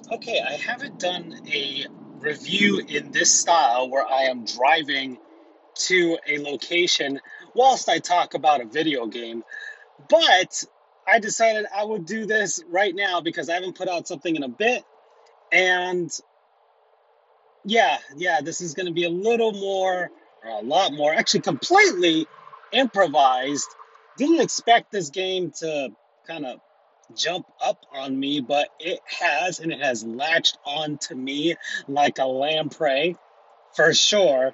Okay, I haven't done a review in this style where I am driving to a location whilst I talk about a video game, but I decided I would do this right now because I haven't put out something in a bit. And yeah, this is going to be a little more, or a lot more, actually completely improvised. Didn't expect this game to kind of jump up on me, but it has, and it has latched on to me like a lamprey for sure.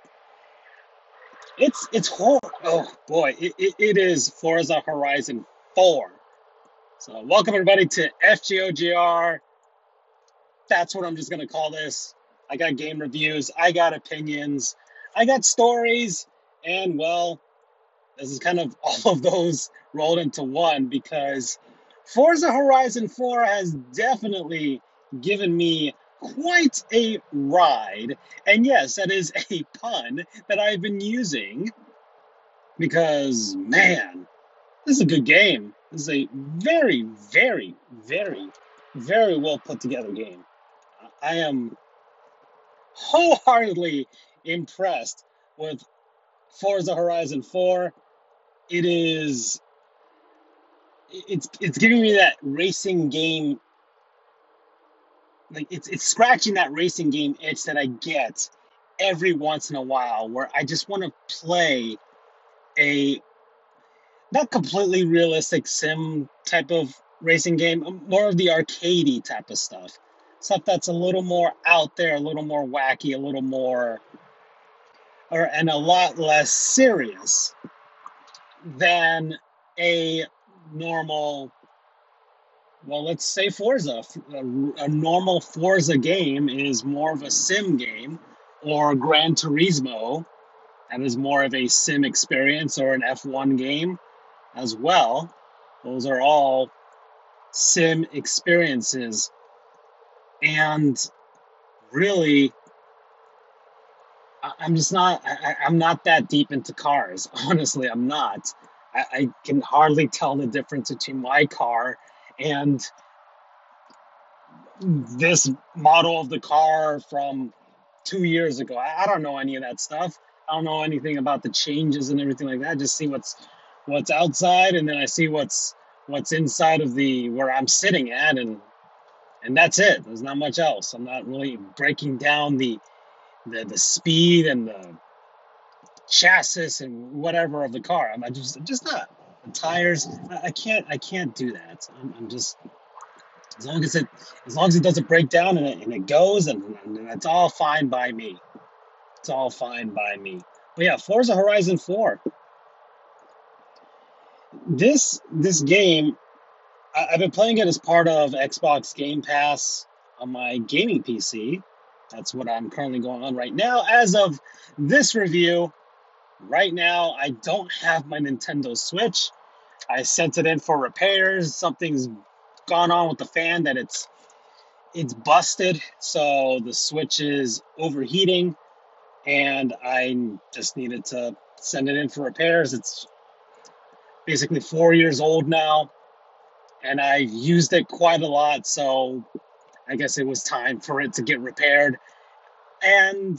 It's horrible. Oh boy, it is Forza Horizon 4. So welcome everybody to FGOGR. That's what I'm just gonna call this. I got game reviews, I got opinions, I got stories, and well, this is kind of all of those rolled into one because Forza Horizon 4 has definitely given me quite a ride. And yes, that is a pun that I've been using because, man, this is a good game. This is a very, very, very, very well put together game. I am wholeheartedly impressed with Forza Horizon 4. It is it's giving me that racing game, like it's scratching that racing game itch that I get every once in a while where I just want to play a not completely realistic sim type of racing game, more of the arcadey type of stuff. Stuff that's a little more out there, a little more wacky, a little more and a lot less serious than a normal, well, let's say Forza. A normal Forza game is more of a sim game, or Gran Turismo, that is more of a sim experience, or an F1 game as well. Those are all sim experiences. And really, I'm just not, I'm not that deep into cars. Honestly, I'm not. I can hardly tell the difference between my car and this model of the car from 2 years ago. I don't know any of that stuff. I don't know anything about the changes and everything like that. I just see what's outside, and then I see what's inside of the where I'm sitting at, and that's it. There's not much else. I'm not really breaking down the speed and the chassis and whatever of the car. I'm just not. The tires. I can't do that. I'm just as long as it doesn't break down and it goes, and it's all fine by me. It's all fine by me. But yeah, Forza Horizon 4. This game, I've been playing it as part of Xbox Game Pass on my gaming PC. That's what I'm currently going on right now. As of this review, right now I don't have my Nintendo Switch. I sent it in for repairs. Something's gone on with the fan that it's busted, so the Switch is overheating, and I just needed to send it in for repairs. It's basically 4 years old now, and I used it quite a lot, so I guess it was time for it to get repaired. And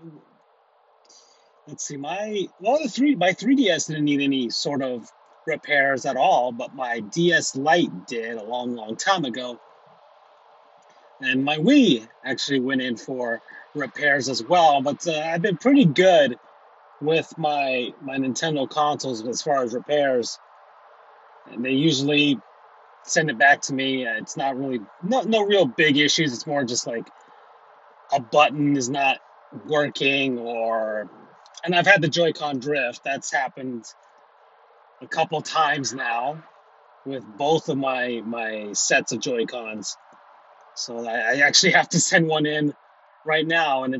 let's see, my 3DS didn't need any sort of repairs at all, but my DS Lite did a long, long time ago. And my Wii actually went in for repairs as well. But I've been pretty good with my Nintendo consoles as far as repairs, and they usually send it back to me. It's not really no real big issues. It's more just like a button is not working, or and I've had the Joy-Con drift. That's happened a couple times now with both of my sets of Joy-Cons. So I actually have to send one in right now, and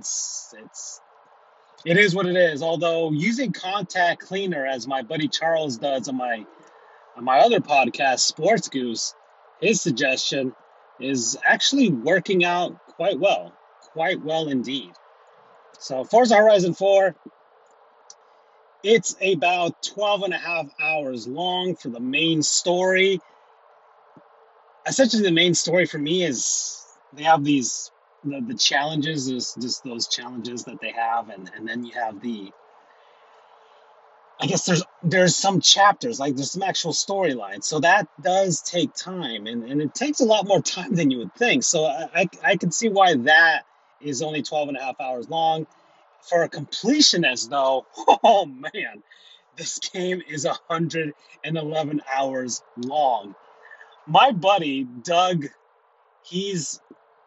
it is what it is. Although using contact cleaner as my buddy Charles does on my other podcast, Sports Goose, his suggestion is actually working out quite well indeed. So Forza Horizon 4, it's about 12 and a half hours long for the main story. Essentially, the main story for me is they have the challenges, is just those challenges that they have, and then you have the, I guess there's some chapters, like there's some actual storylines. So that does take time, and it takes a lot more time than you would think. So I can see why that is only 12 and a half hours long. For a completionist, though, oh man, this game is 111 hours long. My buddy Doug, he's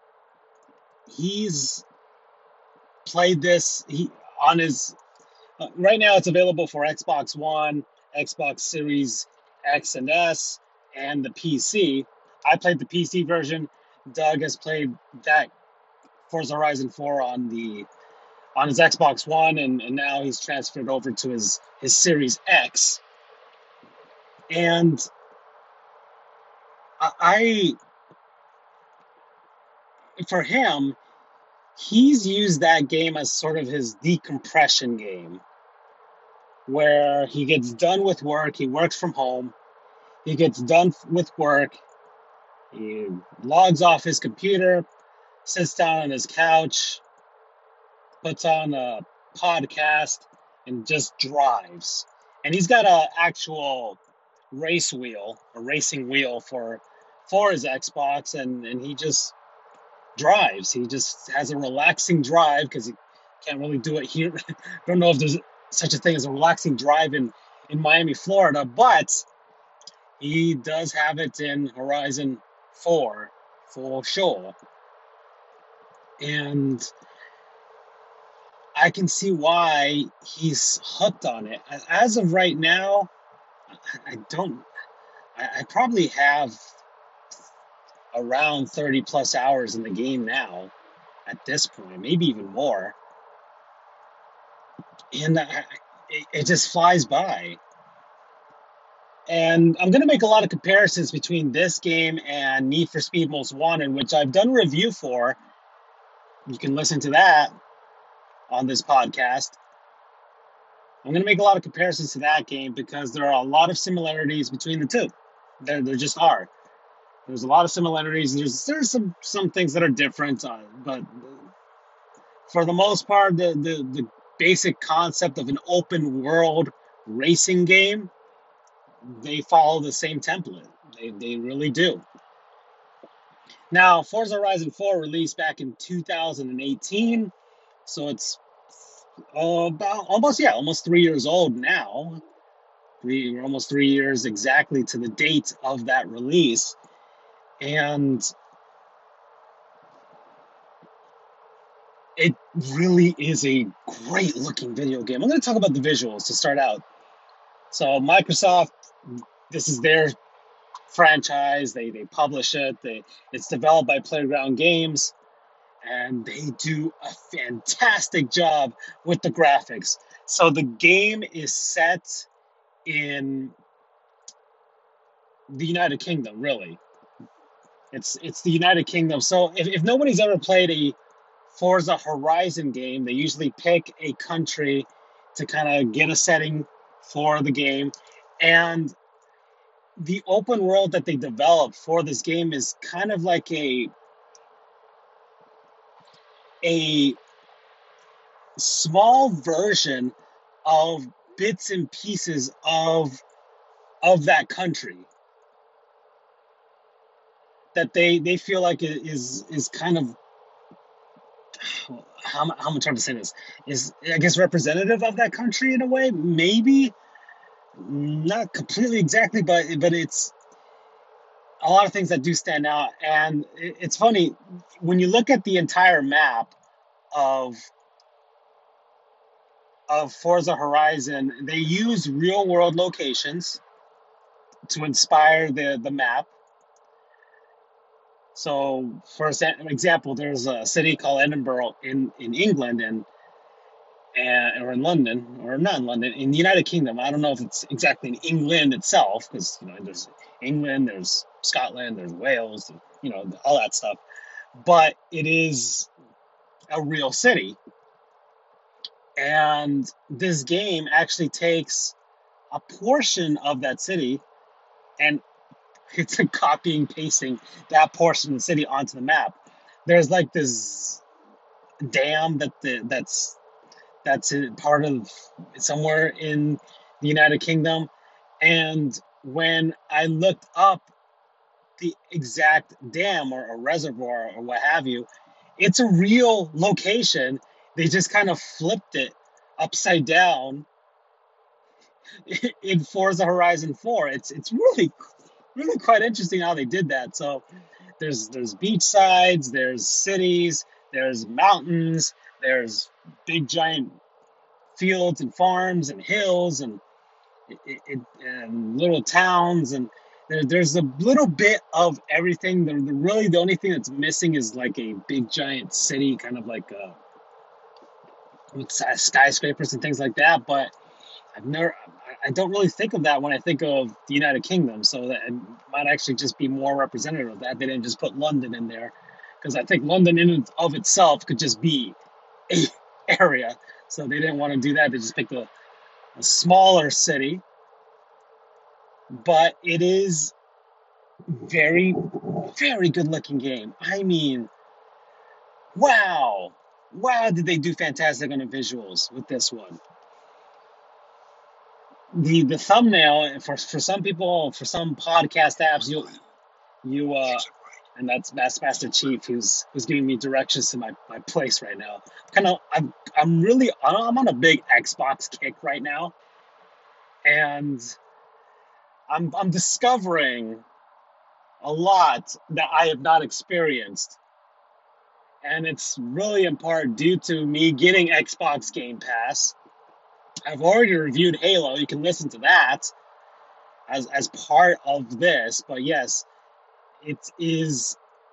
he's played this on his right now. It's available for Xbox One, Xbox Series X and S, and the PC. I played the PC version. Doug has played that Forza Horizon 4 on his Xbox One, and now he's transferred over to his Series X. And I for him, he's used that game as sort of his decompression game, where he gets done with work, he works from home, he gets done with work, he logs off his computer, sits down on his couch, puts on a podcast, and just drives. And he's got a actual a racing wheel for his Xbox, and he just drives. He just has a relaxing drive because he can't really do it here. Don't know if there's such a thing as a relaxing drive in Miami, Florida, but he does have it in Horizon 4 for sure. And I can see why he's hooked on it. As of right now, I don't. I probably have around 30 plus hours in the game now at this point, maybe even more. And it just flies by. And I'm going to make a lot of comparisons between this game and Need for Speed Most Wanted, which I've done a review for. You can listen to that on this podcast. I'm going to make a lot of comparisons to that game because there are a lot of similarities between the two. There just are. There's a lot of similarities. There's some things that are different, but for the most part, the basic concept of an open world racing game, they follow the same template. They really do. Now, Forza Horizon 4 released back in 2018, so it's about almost 3 years old now. We're almost 3 years exactly to the date of that release, and it really is a great looking video game. I'm going to talk about the visuals to start out. So Microsoft, this is their franchise. They publish it. It's developed by Playground Games, and they do a fantastic job with the graphics. So the game is set in the United Kingdom, really. It's the United Kingdom. So if nobody's ever played a Forza Horizon game, they usually pick a country to kind of get a setting for the game. And the open world that they developed for this game is kind of like a small version of bits and pieces of that country that they feel like it is kind of, how am I trying to say this, is I guess representative of that country in a way, maybe not completely exactly, but it's a lot of things that do stand out. And it's funny when you look at the entire map of Forza Horizon, they use real world locations to inspire the map. So, for example, there's a city called Edinburgh in England, or in London, or not in London, in the United Kingdom. I don't know if it's exactly in England itself, because there's England, there's Scotland, there's Wales, all that stuff. But it is a real city, and this game actually takes a portion of that city and it's copying pasting that portion of the city onto the map. there's like this dam that's part of somewhere in the United Kingdom. And when I looked up the exact dam or a reservoir or what have you, it's a real location. They just kind of flipped it upside down in Forza Horizon 4. It's really quite interesting how they did that. So there's beach sides, there's cities, there's mountains, there's big giant fields and farms and hills and little towns, and there's a little bit of everything. Really the only thing that's missing is like a big giant city, kind of like with skyscrapers and things like that. But I don't really think of that when I think of the United Kingdom. So that it might actually just be more representative of that. They didn't just put London in there, because I think London in and of itself could just be a area. So they didn't want to do that. They just picked a smaller city, but it is very, very good looking game. I mean, wow. Wow, did they do fantastic on the visuals with this one. The thumbnail for some people, for some podcast apps, you and that's Master Chief who's giving me directions to my place right now. I'm on a big Xbox kick right now, and I'm discovering a lot that I have not experienced. And it's really in part due to me getting Xbox Game Pass. I've already reviewed Halo. You can listen to that as part of this. But yes, it is.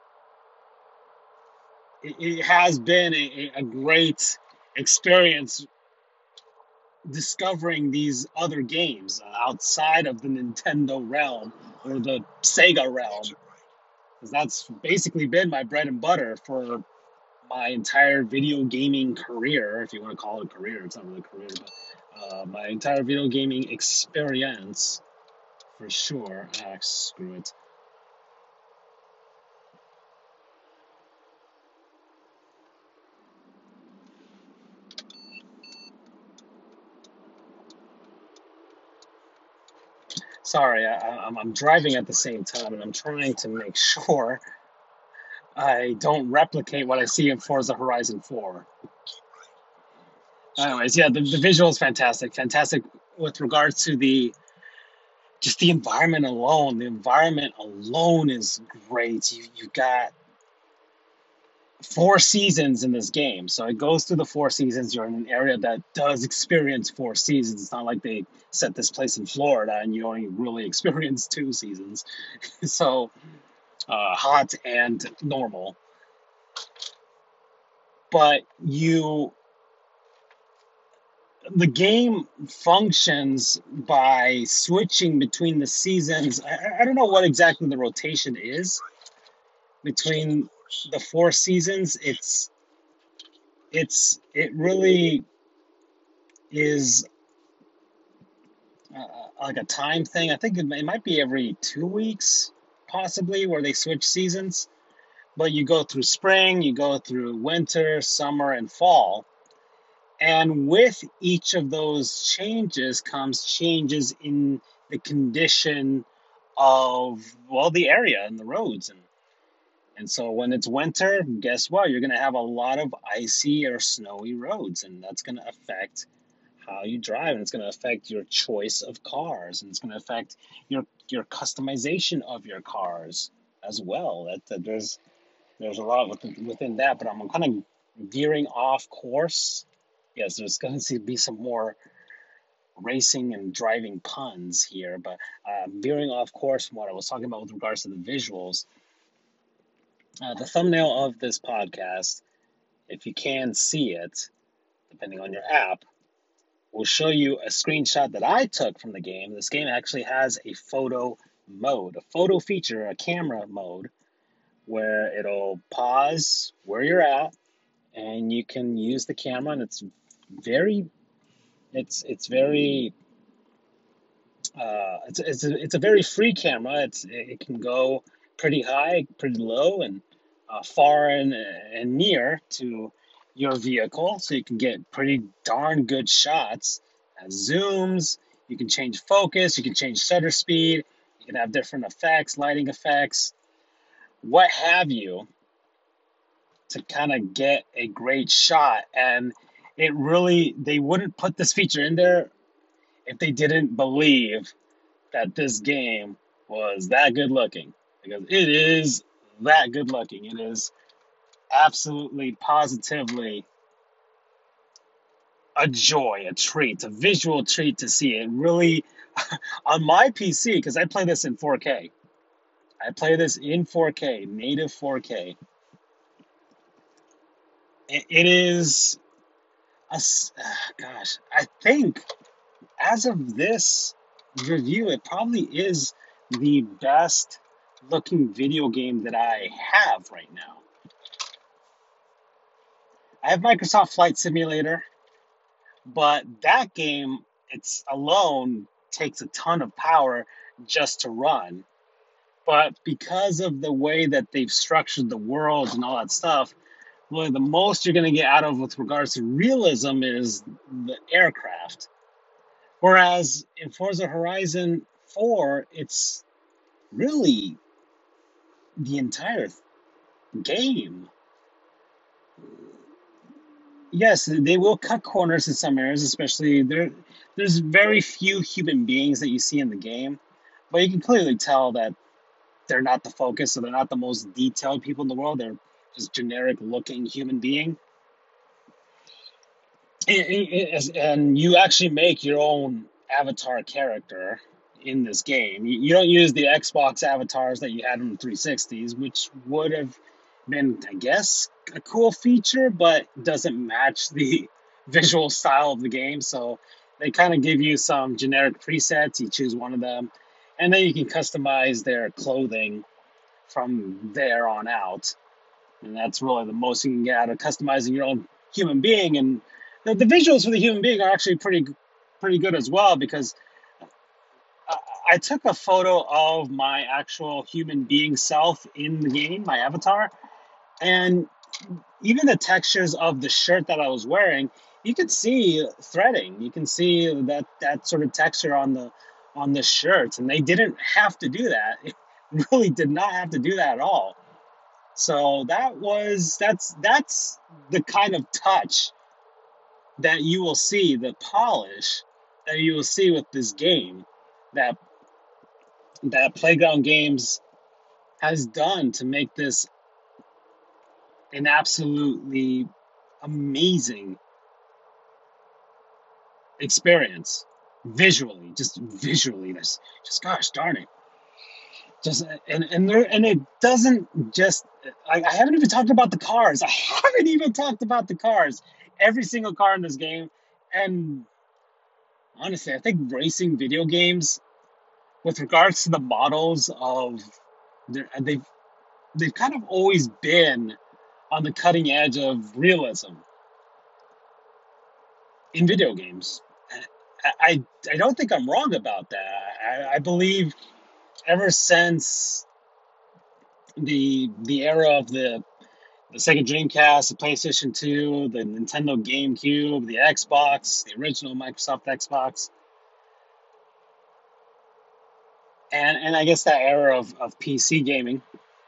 It has been a great experience discovering these other games outside of the Nintendo realm or the Sega realm, because that's basically been my bread and butter for my entire video gaming career, if you want to call it a career. It's not really a career, but my entire video gaming experience, for sure. Screw it. Sorry, I'm driving at the same time, and I'm trying to make sure I don't replicate what I see in Forza Horizon 4. Anyways, yeah, the visual is fantastic. Fantastic with regards to the just the environment alone. The environment alone is great. You got four seasons in this game. So it goes through the four seasons. You're in an area that does experience four seasons. It's not like they set this place in Florida and you only really experience two seasons. So hot and normal. But the game functions by switching between the seasons. I don't know what exactly the rotation is between the four seasons. It really is like a time thing. I think it might be every 2 weeks, possibly, where they switch seasons. But you go through spring, you go through winter, summer, and fall. And with each of those changes comes changes in the condition of, well, the area and the roads. And so when it's winter, guess what? You're going to have a lot of icy or snowy roads, and that's going to affect how you drive, and it's going to affect your choice of cars, and it's going to affect your customization of your cars as well. There's a lot within that, but I'm kind of veering off course. Yes, there's going to be some more racing and driving puns here, but veering off course from what I was talking about with regards to the visuals. The thumbnail of this podcast, if you can see it, depending on your app, will show you a screenshot that I took from the game. This game actually has a photo mode, a photo feature, a camera mode, where it'll pause where you're at, and you can use the camera, and it's very it's a very free camera. It can go pretty high, pretty low, and far and near to your vehicle, so you can get pretty darn good shots. Zooms, you can change focus, you can change shutter speed, you can have different effects, lighting effects, what have you, to kind of get a great shot. And they wouldn't put this feature in there if they didn't believe that this game was that good looking, because it is that good looking. It is absolutely, positively a joy, a treat, a visual treat to see it. Really, on my PC, because I play this in 4K. I play this in 4K, native 4K. It is gosh, I think as of this review, it probably is the best looking video game that I have right now. I have Microsoft Flight Simulator, but that game, it's alone takes a ton of power just to run. But because of the way that they've structured the worlds and all that stuff, really the most you're going to get out of with regards to realism is the aircraft. Whereas in Forza Horizon 4, it's really the entire game. Yes, they will cut corners in some areas, especially there's very few human beings that you see in the game, but you can clearly tell that they're not the focus, so they're not the most detailed people in the world. They're just generic looking human being. And you actually make your own avatar character in this game. You don't use the Xbox avatars that you had in the 360s, which would have been, I guess, a cool feature, but doesn't match the visual style of the game. So they kind of give you some generic presets. You choose one of them, and then you can customize their clothing from there on out. And that's really the most you can get out of customizing your own human being. And the visuals for the human being are actually pretty good as well, because I took a photo of my actual human being self in the game, my avatar, and even the textures of the shirt that I was wearing, you could see threading. You can see that sort of texture on the shirts, and they didn't have to do that. It really did not have to do that at all. So that's the kind of touch that you will see, the polish that you will see with this game, that Playground Games has done to make this an absolutely amazing experience visually. Just visually, that's just, gosh darn it. Just and it doesn't just. I haven't even talked about the cars. I haven't even talked about the cars. Every single car in this game, and honestly, I think racing video games, with regards to the models of, they've kind of always been on the cutting edge of realism in video games. I don't think I'm wrong about that. I believe ever since the era of the Sega Dreamcast, the PlayStation 2, the Nintendo GameCube, the Xbox, the original Microsoft Xbox, and I guess that era of PC gaming.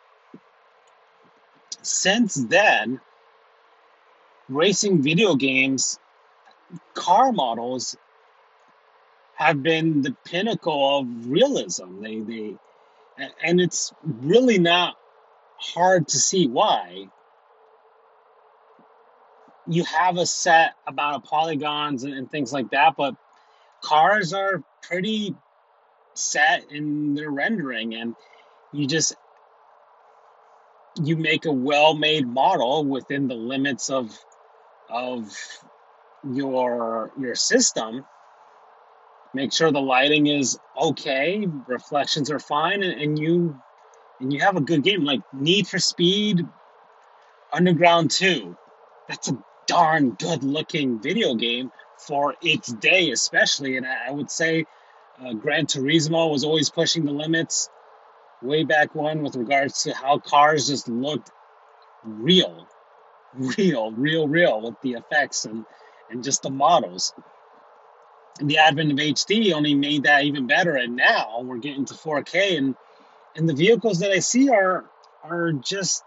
Since then, racing video games, car models have been the pinnacle of realism. And it's really not hard to see why. You have a set amount of polygons and things like that, but cars are pretty set in their rendering, and you just you make a well-made model within the limits of your system. Make sure the lighting is okay, reflections are fine, and you have a good game. Like Need for Speed Underground 2. That's a darn good looking video game for its day, especially. And I would say Gran Turismo was always pushing the limits way back when, with regards to how cars just looked real, real with the effects and just the models. And the advent of HD only made that even better, and now we're getting to 4K, and the vehicles that I see are just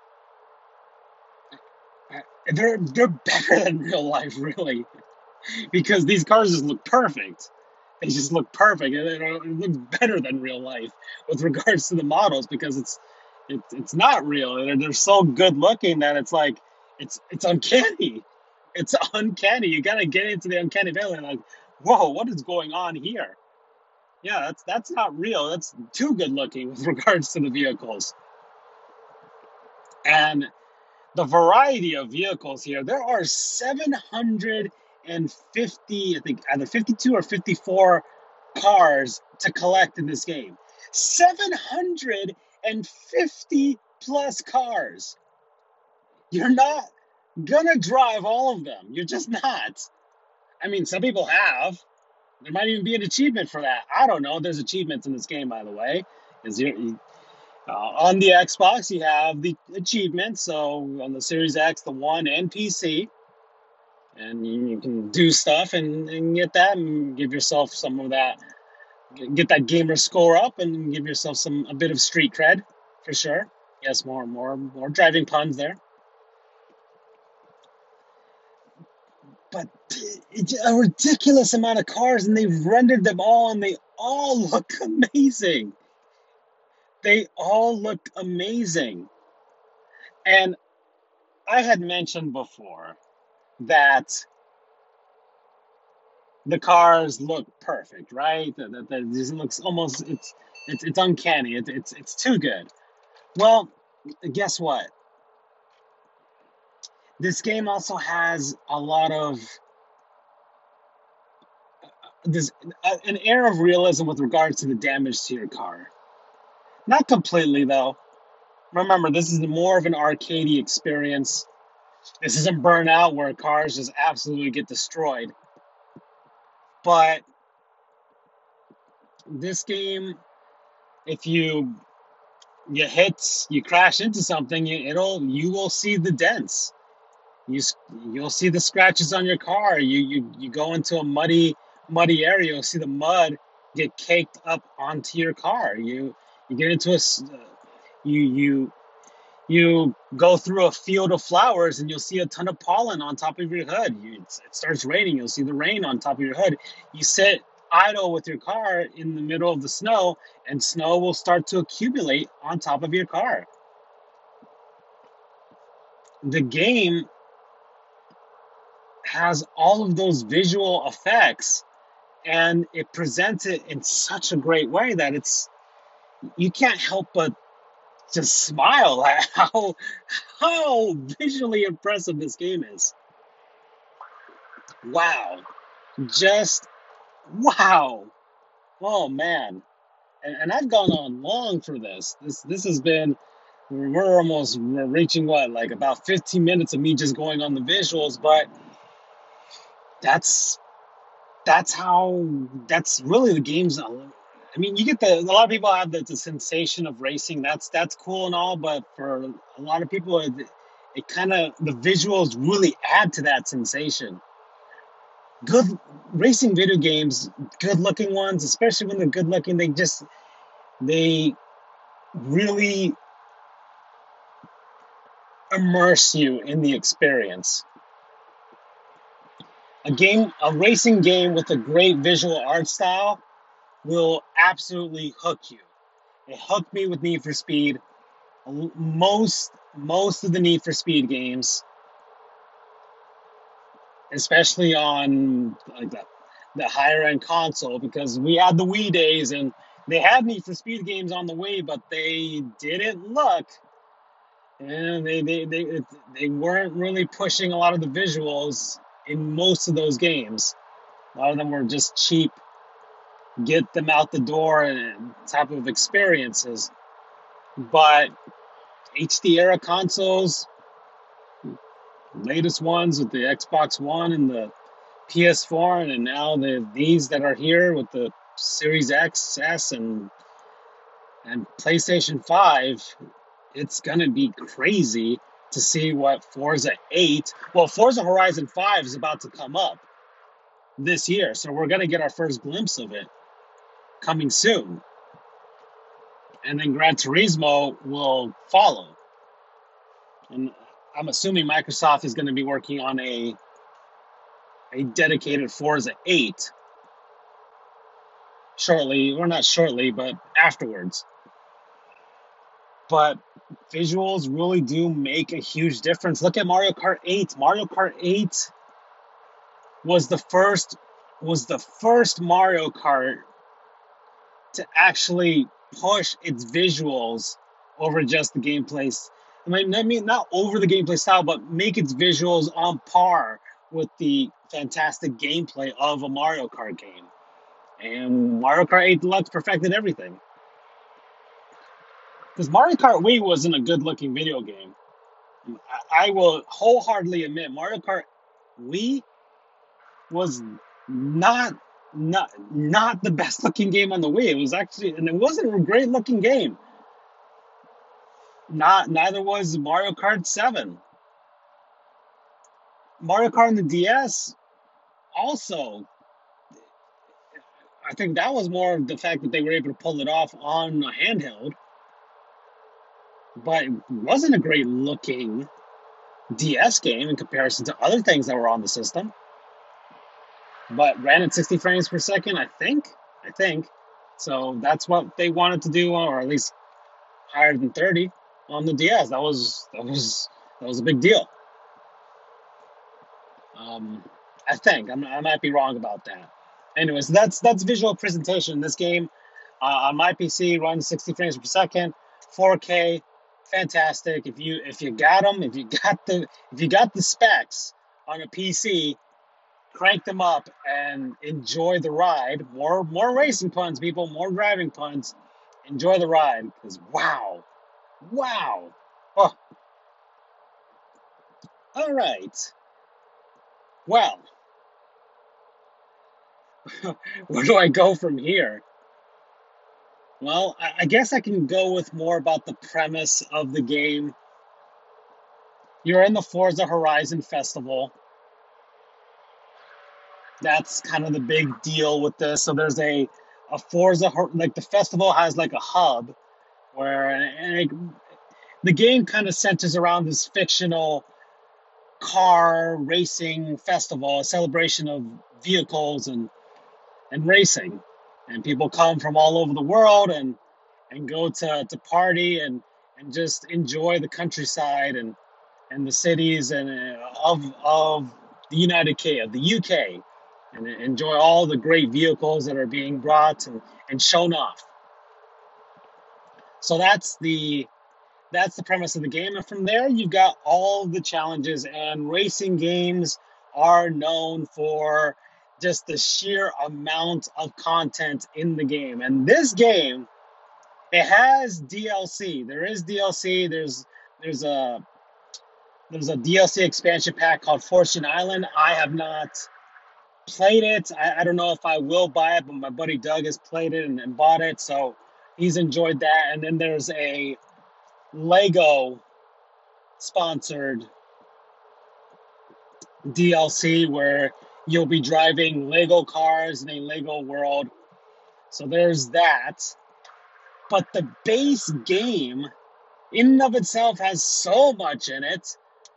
they're better than real life, really, because these cars just look perfect. They just look perfect, and it looks better than real life with regards to the models because it's not real. They're so good looking that it's like it's uncanny. It's uncanny. You gotta get into the uncanny valley and like, whoa, what is going on here? Yeah, that's not real. That's too good looking with regards to the vehicles. And the variety of vehicles here, there are 750, I think either 52 or 54 cars to collect in this game. 750 plus cars. You're not gonna drive all of them. You're just not. I mean, some people have. There might even be an achievement for that. I don't know. There's achievements in this game, by the way. Is on the Xbox, you have the achievements. So on the Series X, the One, and PC, and you can do stuff and get that and give yourself some of that, get that gamer score up, and give yourself a bit of street cred for sure. Yes, more driving puns there. But it's a ridiculous amount of cars, and they've rendered them all, and they all look amazing. They all look amazing. And I had mentioned before that the cars look perfect, right? That this looks almost it's uncanny. It's too good. Well, guess what? This game also has a lot of this an air of realism with regards to the damage to your car. Not completely though. Remember, this is more of an arcadey experience. This isn't Burnout where cars just absolutely get destroyed. But this game, if you crash into something, you will see the dents. You'll see the scratches on your car. You go into a muddy area, you'll see the mud get caked up onto your car. You get into you you go through a field of flowers and you'll see a ton of pollen on top of your hood. It starts raining, you'll see the rain on top of your hood. You sit idle with your car in the middle of the snow, and snow will start to accumulate on top of your car. The game has all of those visual effects, and it presents it in such a great way that you can't help but just smile at how visually impressive this game is. Wow. Just wow. Oh man. And I've gone on long for this. This has been we're reaching what, like about 15 minutes of me just going on the visuals, but that's that's really the game's. I mean, you get a lot of people have the sensation of racing. That's cool and all, but for a lot of people, it kind of the visuals really add to that sensation. Good racing video games, good looking ones, especially when they're good looking, they really immerse you in the experience. A racing game with a great visual art style will absolutely hook you. It hooked me with Need for Speed. Most of the Need for Speed games, especially on like the higher end console, because we had the Wii days and they had Need for Speed games on the Wii, but they didn't look, and they weren't really pushing a lot of the visuals in most of those games. A lot of them were just cheap, get them out the door and type of experiences. But HD era consoles, latest ones with the Xbox One and the PS4, and now these that are here with the Series X, S, and PlayStation 5, it's gonna be crazy to see what Forza 8, well, Forza Horizon 5 is about to come up this year, so we're going to get our first glimpse of it coming soon. And then Gran Turismo will follow. And I'm assuming Microsoft is going to be working on a dedicated Forza 8 shortly, or not shortly, but afterwards. But visuals really do make a huge difference. Look at Mario Kart 8. Mario Kart 8 was the first Mario Kart to actually push its visuals over just the gameplay. I mean, not over the gameplay style, but make its visuals on par with the fantastic gameplay of a Mario Kart game. And Mario Kart 8 Deluxe perfected everything. Because Mario Kart Wii wasn't a good-looking video game. I will wholeheartedly admit Mario Kart Wii was not not the best looking game on the Wii. It was actually, and it wasn't a great looking game. Neither was Mario Kart 7. Mario Kart on the DS also, I think that was more of the fact that they were able to pull it off on a handheld, but it wasn't a great looking DS game in comparison to other things that were on the system. But ran at 60 frames per second, I think. So that's what they wanted to do, or at least higher than 30 on the DS. That was a big deal. I think I might be wrong about that. Anyways, that's visual presentation in this game. On my PC, runs 60 frames per second, 4K, fantastic. If you got them, if you got the specs on a PC, crank them up and enjoy the ride. More racing puns, people. More driving puns. Enjoy the ride, because wow. Oh, all right. Well, where do I go from here? Well, I guess I can go with more about the premise of the game. You're in the Forza Horizon Festival. That's kind of the big deal with this. So there's a Forza, like the festival has like a hub where the game kind of centers around this fictional car racing festival, a celebration of vehicles and racing. And people come from all over the world and go to party and just enjoy the countryside and the cities and of the of the UK, and enjoy all the great vehicles that are being brought and shown off. So that's the premise of the game. And from there, you've got all the challenges, and racing games are known for just the sheer amount of content in the game. And this game, it has DLC. There is DLC. There's a DLC expansion pack called Fortune Island. I have not played it. I don't know if I will buy it, but my buddy Doug has played it and bought it, so he's enjoyed that. And then there's a Lego sponsored DLC where you'll be driving Lego cars in a Lego world. So there's that. But the base game, in and of itself, has so much in it.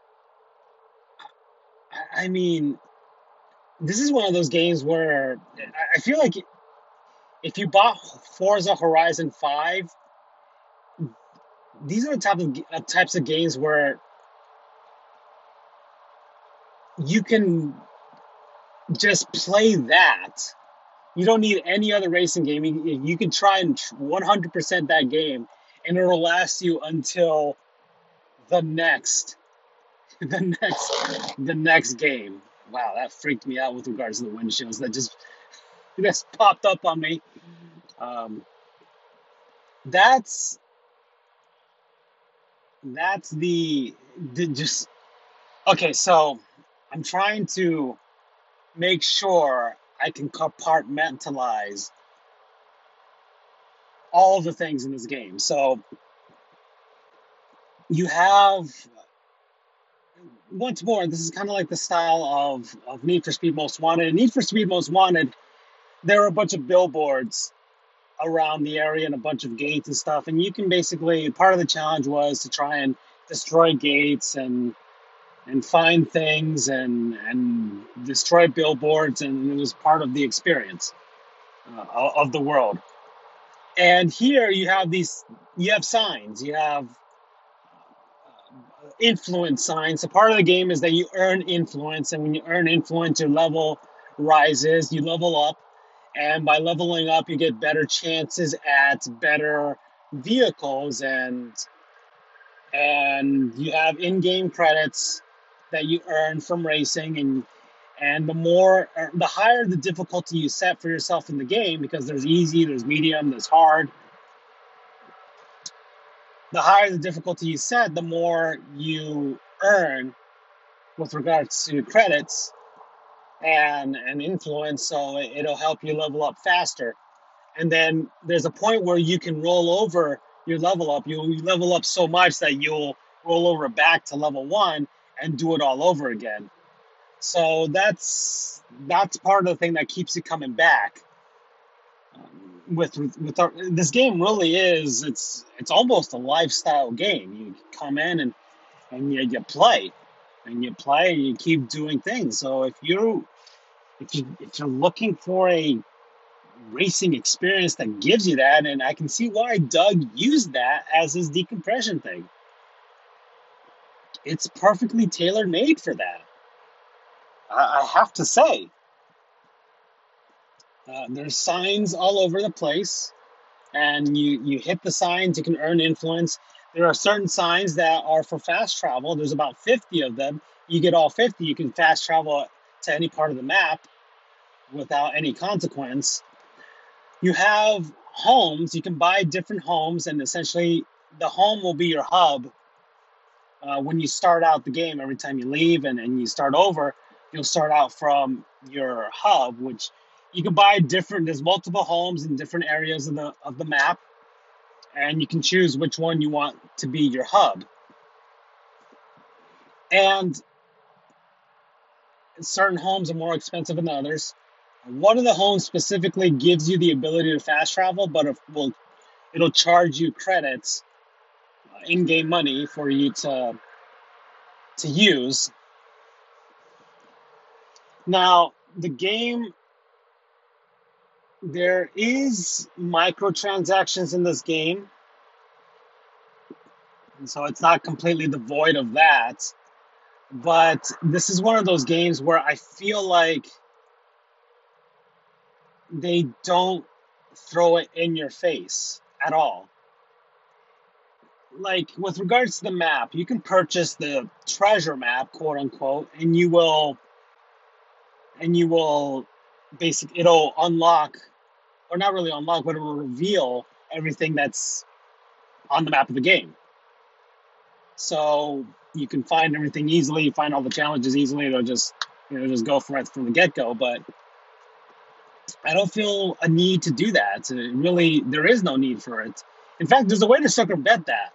I mean, this is one of those games where I feel like if you bought Forza Horizon 5, these are the types of games where you can just play that. You don't need any other racing game. You can try and 100% that game, and it'll last you until the next the next game. Wow, that freaked me out with regards to the windshields that just popped up on me. That's the just okay. So I'm trying to make sure I can compartmentalize all the things in this game. So you have once more, this is kind of like the style of Need for Speed Most Wanted. In Need for Speed Most Wanted, there are a bunch of billboards around the area and a bunch of gates and stuff. And you can basically, part of the challenge was to try and destroy gates and find things and destroy billboards. And it was part of the experience of the world. And here you have signs, you have influence signs. So part of the game is that you earn influence, and when you earn influence, your level rises, you level up, and by leveling up, you get better chances at better vehicles, and you have in-game credits that you earn from racing, and the higher the difficulty you set for yourself in the game, because there's easy, there's medium, there's hard. The higher the difficulty you set, the more you earn with regards to credits and influence, so it'll help you level up faster. And then there's a point where you can roll over your level up. You level up so much that you'll roll over back to level one and do it all over again. So that's part of the thing that keeps you coming back. This game really is, it's almost a lifestyle game. You come in and you play and you play and you keep doing things. So if you're looking for a racing experience that gives you that, and I can see why Doug used that as his decompression thing. It's perfectly tailor made for that. I have to say, there's signs all over the place, and you hit the signs, you can earn influence. There are certain signs that are for fast travel. There's about 50 of them. You get all 50, you can fast travel to any part of the map without any consequence. You have homes. You can buy different homes, and essentially the home will be your hub. When you start out the game, every time you leave and you start over, you'll start out from your hub, which you can buy different. There's multiple homes in different areas of the map, and you can choose which one you want to be your hub. And certain homes are more expensive than others. One of the homes specifically gives you the ability to fast travel, but it'll charge you credits, in-game money for you to use. Now, the game, there is microtransactions in this game, and so it's not completely devoid of that. But this is one of those games where I feel like they don't throw it in your face at all. Like with regards to the map, you can purchase the treasure map, quote unquote, and you will it'll unlock, or not really unlock, but it will reveal everything that's on the map of the game. So you can find everything easily, find all the challenges easily. It'll just just go for it from the get go. But I don't feel a need to do that. So really, there is no need for it. In fact, there's a way to circumvent that.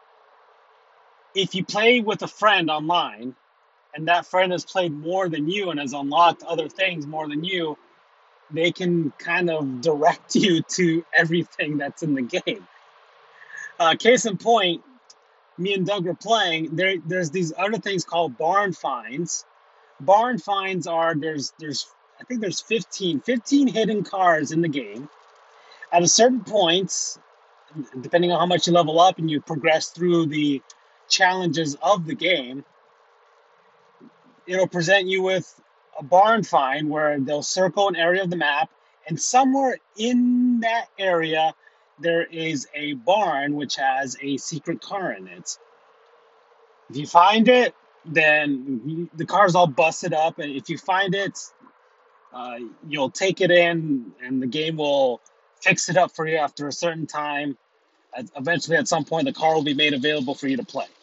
If you play with a friend online, and that friend has played more than you and has unlocked other things more than you, they can kind of direct you to everything that's in the game. Case in point, me and Doug were playing. There's these other things called barn finds. Barn finds are there's I think there's 15 hidden cars in the game. At a certain point, depending on how much you level up and you progress through the challenges of the game, it'll present you with a barn find where they'll circle an area of the map, and somewhere in that area there is a barn which has a secret car in it. If you find it, then the car's all busted up, and if you find it, you'll take it in, and the game will fix it up for you after a certain time. Eventually, at some point, the car will be made available for you to play.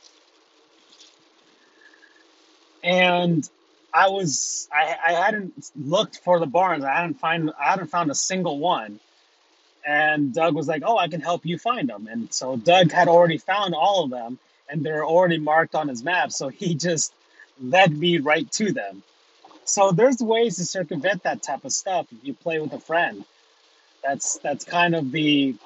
And I hadn't looked for the barns. I hadn't found a single one. And Doug was like, "Oh, I can help you find them." And so Doug had already found all of them. and they're already marked on his map, so he just led me right to them. So there's ways to circumvent that type of stuff if you play with a friend. That's kind of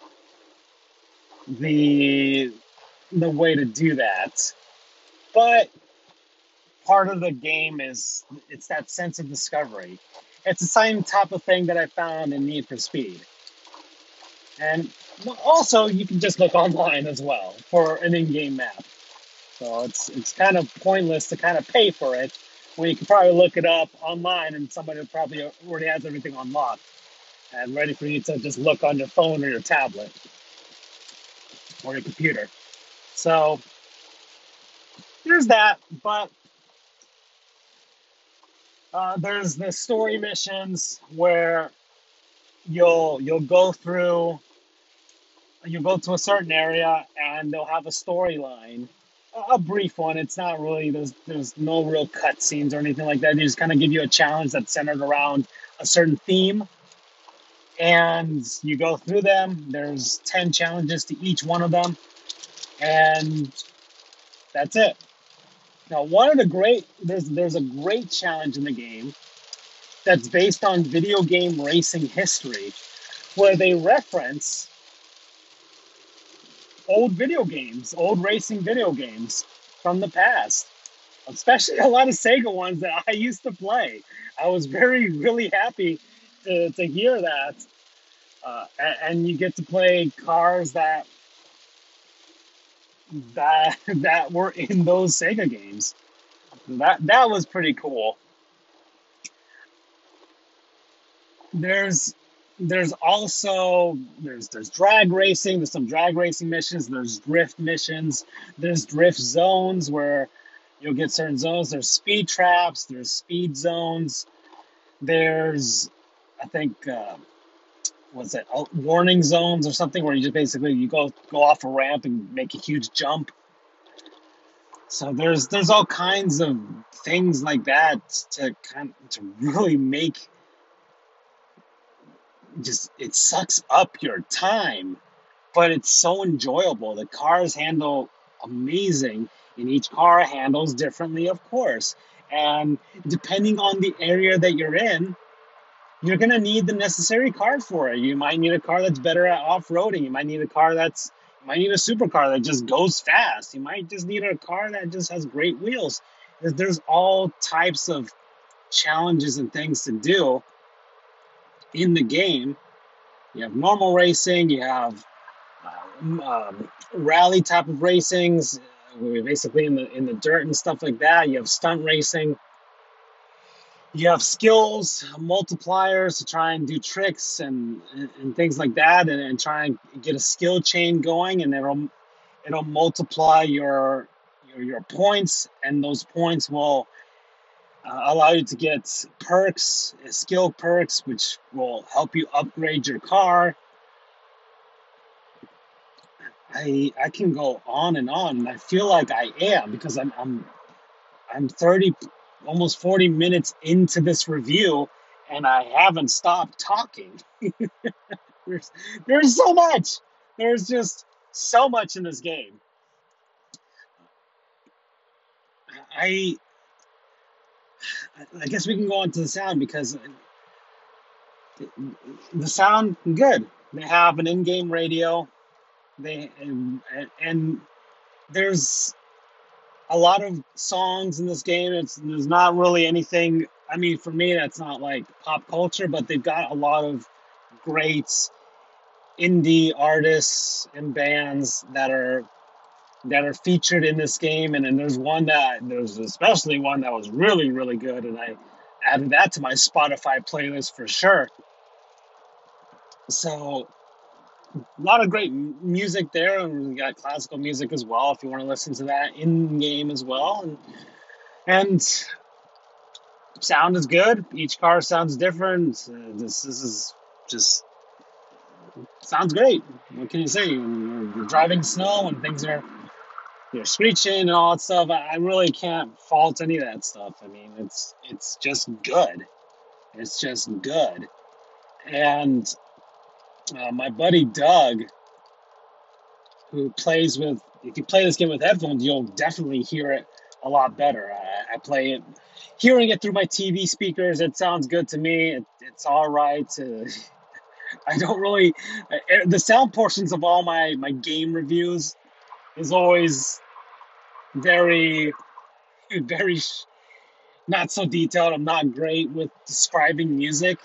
the the way to do that. But part of the game is it's that sense of discovery. It's the same type of thing that I found in Need for Speed. And also you can just look online as well for an in-game map. So it's kind of pointless to kind of pay for it when you can probably look it up online and somebody probably already has everything unlocked and ready for you to just look on your phone or your tablet or your computer. So there's that, but there's the story missions where you'll go through you go to a certain area and they'll have a storyline, a brief one. It's not really there's no real cutscenes or anything like that. They just kind of give you a challenge that's centered around a certain theme, and you go through them. There's 10 challenges to each one of them, and that's it. Now, one of the great there's a great challenge in the game that's based on video game racing history, where they reference old video games, old racing video games from the past, especially a lot of Sega ones that I used to play. I was really happy to hear that. And you get to play cars that were in those Sega games. That was pretty cool. There's there's also there's drag racing. There's some drag racing missions. There's drift missions. There's drift zones where you'll get certain zones. There's speed traps. There's speed zones. There's I think what's that? Warning zones or something where you just basically you go off a ramp and make a huge jump. So there's all kinds of things like that to really make just it sucks up your time, but it's so enjoyable. The cars handle amazing, and each car handles differently, of course. And depending on the area that you're in, you're gonna need the necessary car for it. You might need a car that's better at off-roading. You might need a supercar that just goes fast. You might just need a car that just has great wheels. There's all types of challenges and things to do in the game. You have normal racing, you have rally type of racings, basically in the dirt and stuff like that. You have stunt racing. You have skills multipliers to try and do tricks and things like that, and try and get a skill chain going, and it'll multiply your points, and those points will allow you to get perks, skill perks, which will help you upgrade your car. I can go on and on, and I feel like I am because I'm 30, almost 40 minutes into this review, and I haven't stopped talking. there's there's so much. There's just so much in this game. I I guess we can go on to the sound because the sound good. They have an in-game radio. They and there's a lot of songs in this game. There's not really anything. I mean, for me, that's not like pop culture, but they've got a lot of great indie artists and bands that are featured in this game. And then there's especially one that was really good, and I added that to my Spotify playlist for sure. So a lot of great music there, and we got classical music as well if you want to listen to that in game as well. And sound is good. Each car sounds different. This is just sounds great. What can you say? When you're driving snow and things are you're screeching and all that stuff. I really can't fault any of that stuff. I mean, it's just good. It's just good. And my buddy Doug, who plays with, if you play this game with headphones, you'll definitely hear it a lot better. I play it, hearing it through my TV speakers. It sounds good to me. It's all right. I don't really, the sound portions of all my game reviews is always very, very not so detailed. I'm not great with describing music.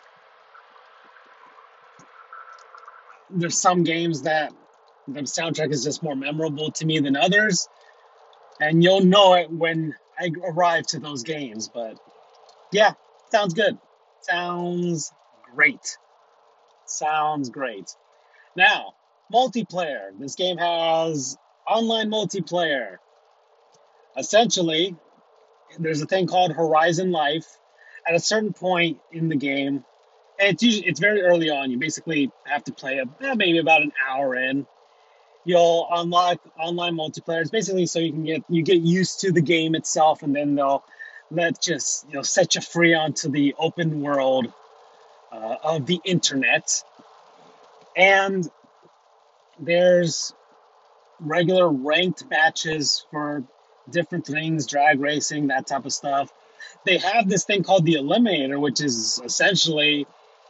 There's some games that the soundtrack is just more memorable to me than others, and you'll know it when I arrive to those games. But yeah, sounds good. Sounds great. Sounds great. Now, multiplayer. This game has online multiplayer. Essentially, there's a thing called Horizon Life. At a certain point in the game, and it's very early on. You basically have to play maybe about an hour in. You'll unlock online multiplayer. It's basically so you get used to the game itself, and then they'll set you free onto the open world of the internet. And there's regular ranked matches for different things, drag racing, that type of stuff. They have this thing called the Eliminator, which is essentially,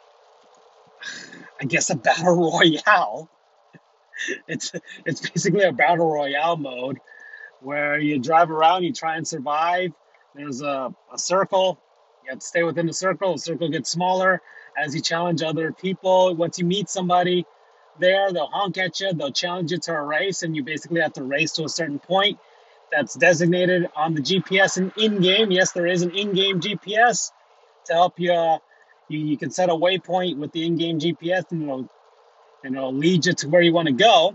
I guess, a battle royale. It's basically a battle royale mode where you drive around, you try and survive. There's a circle. You have to stay within the circle. The circle gets smaller as you challenge other people. Once you meet somebody there, they'll honk at you. They'll challenge you to a race, and you basically have to race to a certain point that's designated on the GPS and in-game. Yes, there is an in-game GPS to help you. You can set a waypoint with the in-game GPS, and it'll lead you to where you want to go.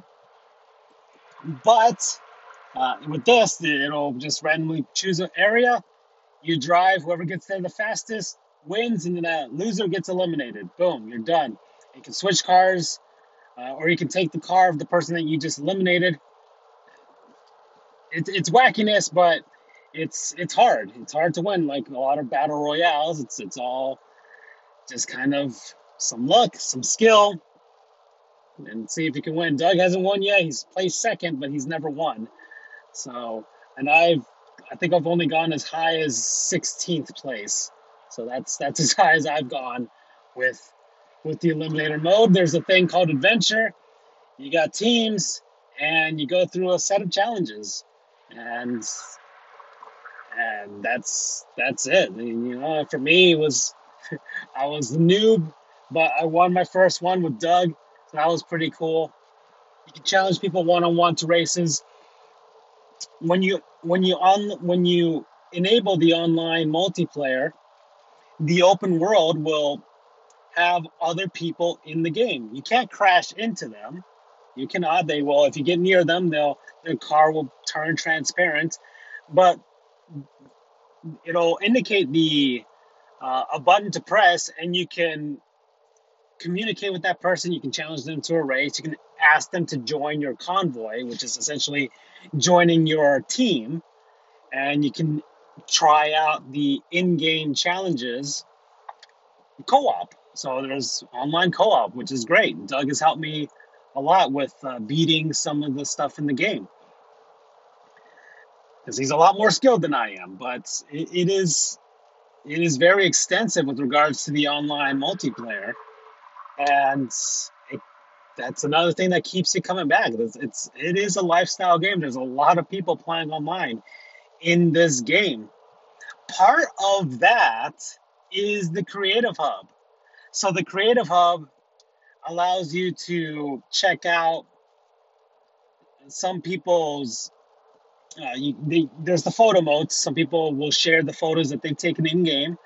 But with this, it'll just randomly choose an area. You drive, whoever gets there the fastest wins, and then that loser gets eliminated. Boom, you're done. You can switch cars, or you can take the car of the person that you just eliminated. It's wackiness, but it's hard. It's hard to win. Like a lot of battle royales, it's all just kind of some luck, some skill, and see if you can win. Doug hasn't won yet. He's placed second, but he's never won. So, and I think I've only gone as high as 16th place. So that's as high as I've gone with the Eliminator mode. There's a thing called Adventure. You got teams, and you go through a set of challenges, and that's it. I mean, for me, it was I was the noob, but I won my first one with Doug, so that was pretty cool. You can challenge people one-on-one to races. When you enable the online multiplayer, the open world will have other people in the game. You can't crash into them. You cannot. They will. If you get near them, their car will turn transparent, but it'll indicate a button to press, and you can communicate with that person. You can challenge them to a race. You can ask them to join your convoy, which is essentially joining your team, and you can try out the in-game challenges co-op. So there's online co-op, which is great. Doug has helped me a lot with beating some of the stuff in the game, because he's a lot more skilled than I am. But it is very extensive with regards to the online multiplayer, and that's another thing that keeps you coming back. It is a lifestyle game. There's a lot of people playing online in this game. Part of that is the Creative Hub. So the Creative Hub allows you to check out some people's, there's the photo modes. Some people will share the photos that they've taken in-game,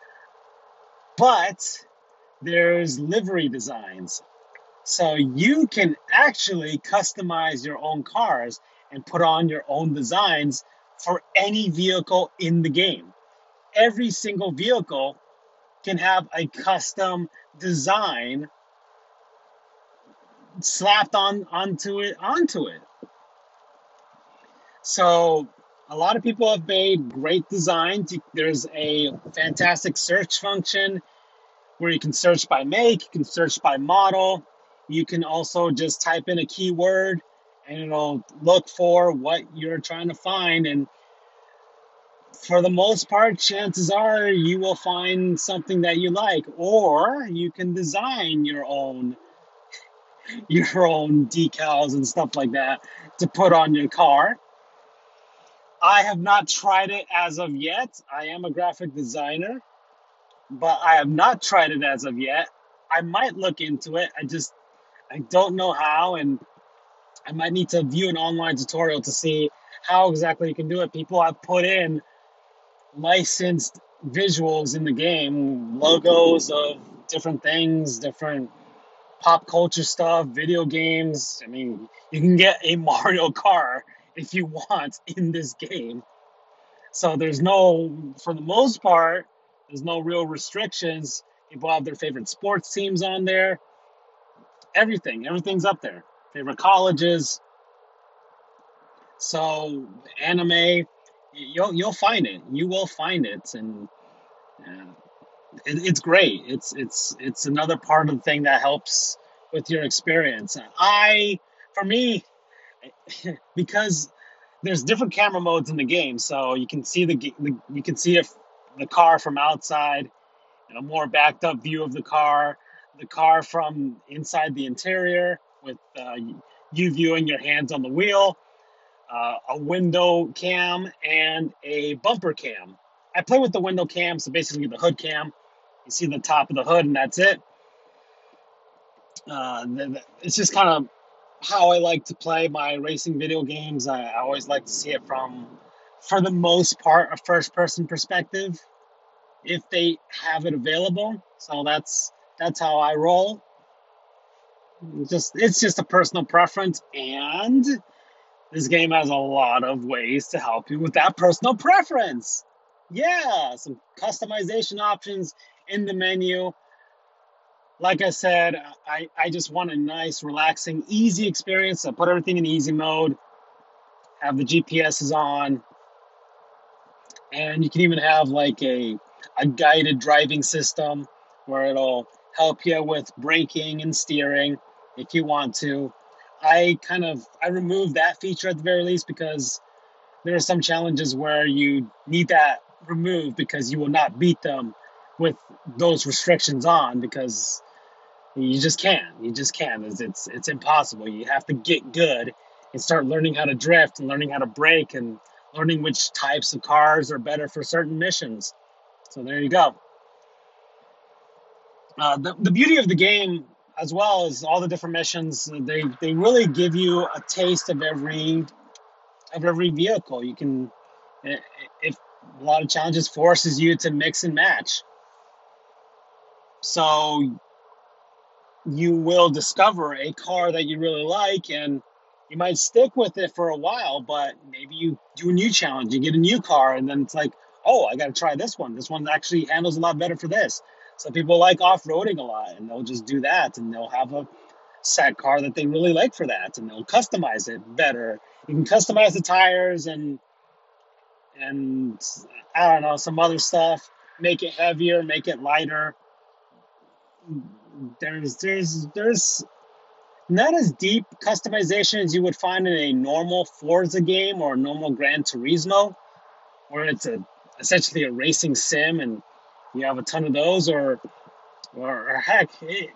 but there's livery designs. So you can actually customize your own cars and put on your own designs for any vehicle in the game. Every single vehicle can have a custom design slapped onto it. So a lot of people have made great designs. There's a fantastic search function where you can search by make, you can search by model. You can also just type in a keyword and it'll look for what you're trying to find. And for the most part, chances are you will find something that you like, or you can design your own decals and stuff like that to put on your car. I have not tried it as of yet. I am a graphic designer, but I have not tried it as of yet. I might look into it. I don't know how, and I might need to view an online tutorial to see how exactly you can do it. People have put in licensed visuals in the game, logos of different things, different pop culture stuff, video games. I mean, you can get a Mario car if you want in this game. So for the most part, there's no real restrictions. People have their favorite sports teams on there. Everything's up there. Favorite colleges. So anime, you'll find it. You will find it, and uh, it's great. It's another part of the thing that helps with your experience. For me, because there's different camera modes in the game, so you can see you can see if the car from outside, and a more backed up view of the car from inside the interior with you viewing your hands on the wheel, a window cam, and a bumper cam. I play with the window cam, so basically the hood cam. You see the top of the hood, and that's it. It's just kind of how I like to play my racing video games. I always like to see it from, for the most part, a first person perspective if they have it available. So that's how I roll. It's just a personal preference, and this game has a lot of ways to help you with that personal preference. Yeah, some customization options in the menu. Like I said, I just want a nice, relaxing, easy experience. I put everything in easy mode, have the GPSs on, and you can even have like a guided driving system where it'll help you with braking and steering if you want to. I removed that feature at the very least because there are some challenges where you need that removed because you will not beat them with those restrictions on, because you just can't. You just can't. It's impossible. You have to get good and start learning how to drift and learning how to brake and learning which types of cars are better for certain missions. So there you go. The beauty of the game, as well as all the different missions, they really give you a taste of every vehicle. You can, if a lot of challenges forces you to mix and match. So you will discover a car that you really like, and you might stick with it for a while, but maybe you do a new challenge, you get a new car, and then it's like, oh, I got to try this one. This one actually handles a lot better for this. So people like off-roading a lot, and they'll just do that, and they'll have a set car that they really like for that, and they'll customize it better. You can customize the tires and I don't know, some other stuff, make it heavier, make it lighter. There's not as deep customization as you would find in a normal Forza game or a normal Gran Turismo, where it's essentially a racing sim and you have a ton of those, or heck,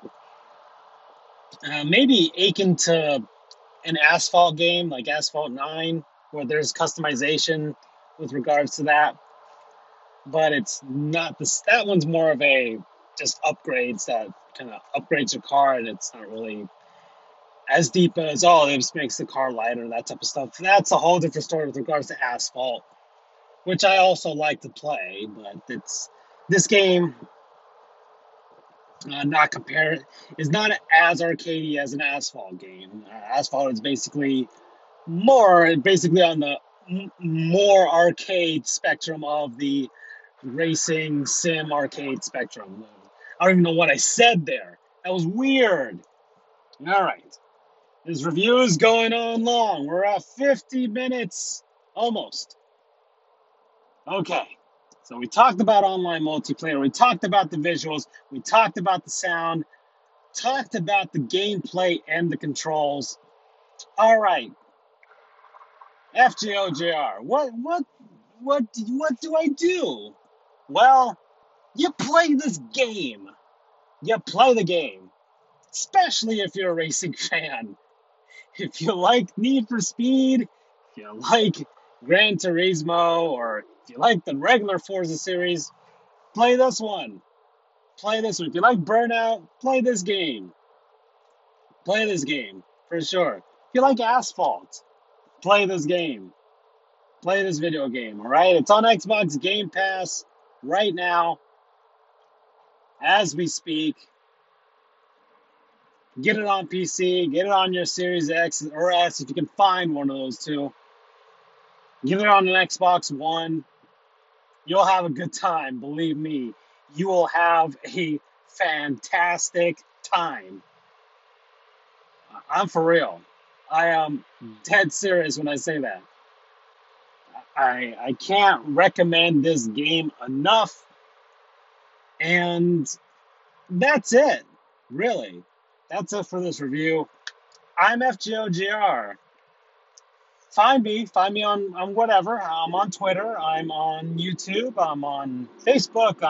maybe akin to an Asphalt game like Asphalt 9, where there's customization with regards to that, but it's not this. That one's more of a just upgrades that kind of upgrades your car, and it's not really as deep as, oh, it just makes the car lighter, that type of stuff. That's a whole different story with regards to Asphalt, which I also like to play, but this game, not compare is not as arcadey as an Asphalt game. Asphalt is basically on the more arcade spectrum of the racing sim arcade spectrum. I don't even know what I said there. That was weird. All right. This review is going on long. We're at 50 minutes almost. Okay. So we talked about online multiplayer. We talked about the visuals. We talked about the sound. Talked about the gameplay and the controls. All right. FGOJR. What do I do? Well, you play this game. You play the game, especially if you're a racing fan. If you like Need for Speed, if you like Gran Turismo, or if you like the regular Forza series, play this one. Play this one. If you like Burnout, play this game. Play this game for sure. If you like Asphalt, play this game. Play this video game. All right, it's on Xbox Game Pass right now as we speak. Get it on PC. Get it on your Series X or S if you can find one of those two. Get it on an Xbox One. You'll have a good time. Believe me, you will have a fantastic time. I'm for real. I am dead serious when I say that. I can't recommend this game enough. And that's it, really. That's it for this review. I'm FGOGR. Find me on whatever. I'm on Twitter. I'm on YouTube. I'm on Facebook.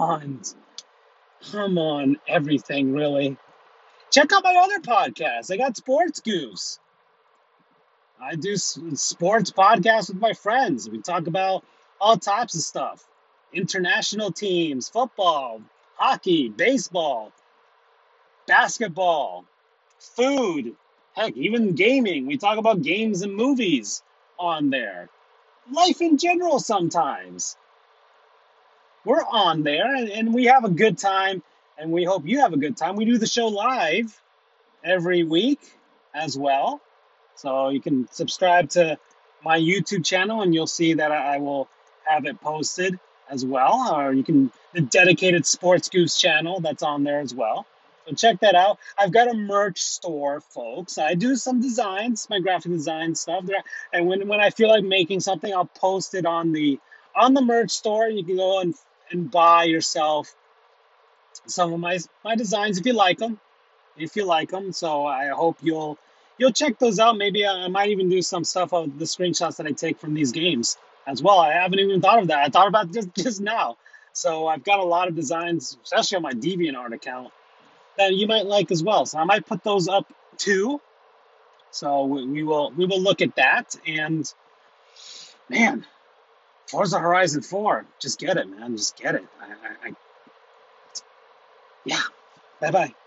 I'm on everything, really. Check out my other podcasts. I got Sports Goose. I do sports podcasts with my friends. We talk about all types of stuff. International teams, football, hockey, baseball, basketball, food, heck, even gaming. We talk about games and movies on there. Life in general sometimes. We're on there and we have a good time and we hope you have a good time. We do the show live every week as well. So you can subscribe to my YouTube channel and you'll see that I will have it posted as well. Or you can, the dedicated Sports Goose channel that's on there as well. So check that out. I've got a merch store, folks. I do some designs, my graphic design stuff there. And when I feel like making something, I'll post it on the merch store. You can go and buy yourself some of my designs if you like them. If you like them. So I hope you'll check those out. Maybe I might even do some stuff of the screenshots that I take from these games as well. I haven't even thought of that. I thought about it just now. So I've got a lot of designs, especially on my DeviantArt account, that you might like as well. So I might put those up too. So we will look at that. And man, Forza Horizon 4, just get it, man. Just get it. Yeah. Bye bye.